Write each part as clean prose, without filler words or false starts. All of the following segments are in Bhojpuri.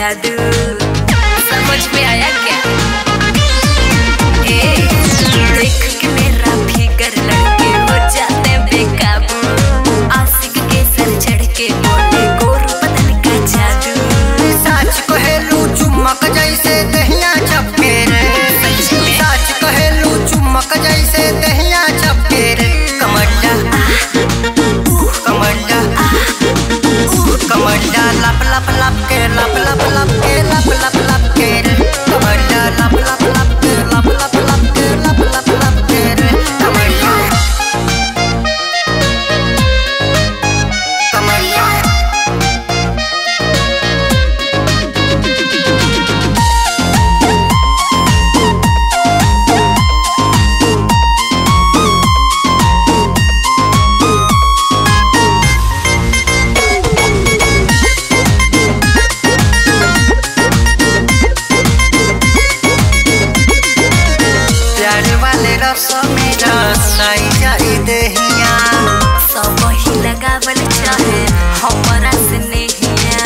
जादू। समझ में आया क्या? देख के मेरा फिगर लड़के हो जाते बेकाबू। आशिक के सर चढ़ के बोले गोर बदन का जादू। सच कहेलू चुम्बक जैसे दहिया झपके रे। सच कहेलू चुम्बक जैसे दहिया झपके रे। कमरिया कमरिया कमरिया लप लप लप के लप लप लप के लप लप लप के रे। कमरिया लप लप लप के लप लप लप के लप लप लप के रे। कमरिया कमरिया मेरा साई जाई देहिया सब ही लगावल चाहे हमरा से नहिया।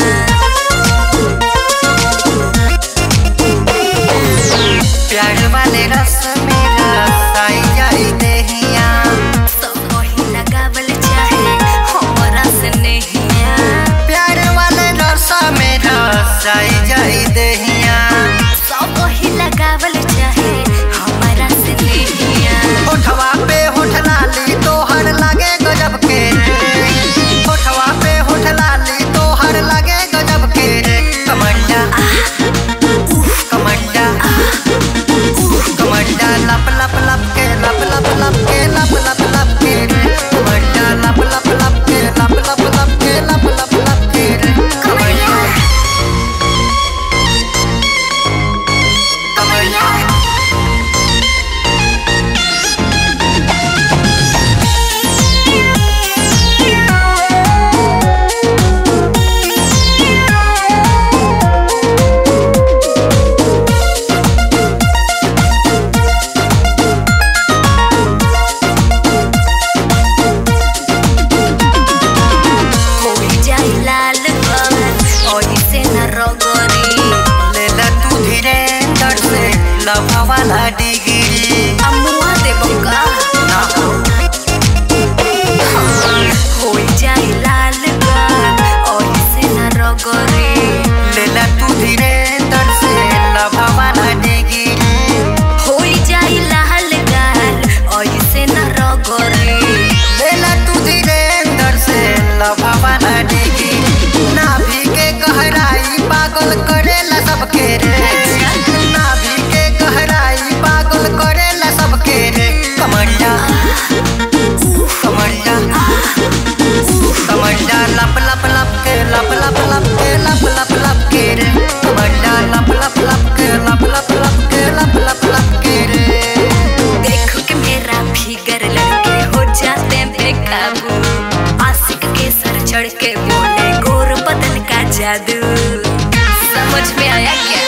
प्यार वाले रस मेरा साई जाई देहिया सब ही लगावल चाहे हमरा से नहिया। प्यार वाले रस मेरा साई जाई देहिया सब ही लगावल चाहे हमरा से नहिया। होठवा पे होठ लाली तोहर लागे गजब के रे। होठवा पे होठ लाली तोहर लागे गजब के रे। कमरिया कमरिया कमरिया लप लप लप के लप लप लप के लप लप लप के रे। कमरिया लप लप लप के लप लप लप के लप लप लप के रे। कमरिया कमरिया लाल से न रगरी लेला तू धीरेंद्र से लभा वाला डिग्री। अमुआ देबका ना हो जाए लाल गाल से न रगरी लेला तू धीरेंद्र से लभा वाला डिग्री। हो जाए लाल गाल से न रगरी लेला तू धीरेंद्र से लभा वाला डिग्री। नाभि के गहराई पागल करेला सबके रे। नाभि के गहराई पागल करेला सबके रे। कमरिया कमरिया कमरिया लप लप लप के लप लप लप के लप लप लप के रे। कमरिया लप लप लप के लप लप लप के लप लप लप के रे। देख के मेरा फिगर लड़के हो जाते बेकाबू। आशिक के सर चढ़ के बोले गोर बदन का जादू। समझ में आया क्या?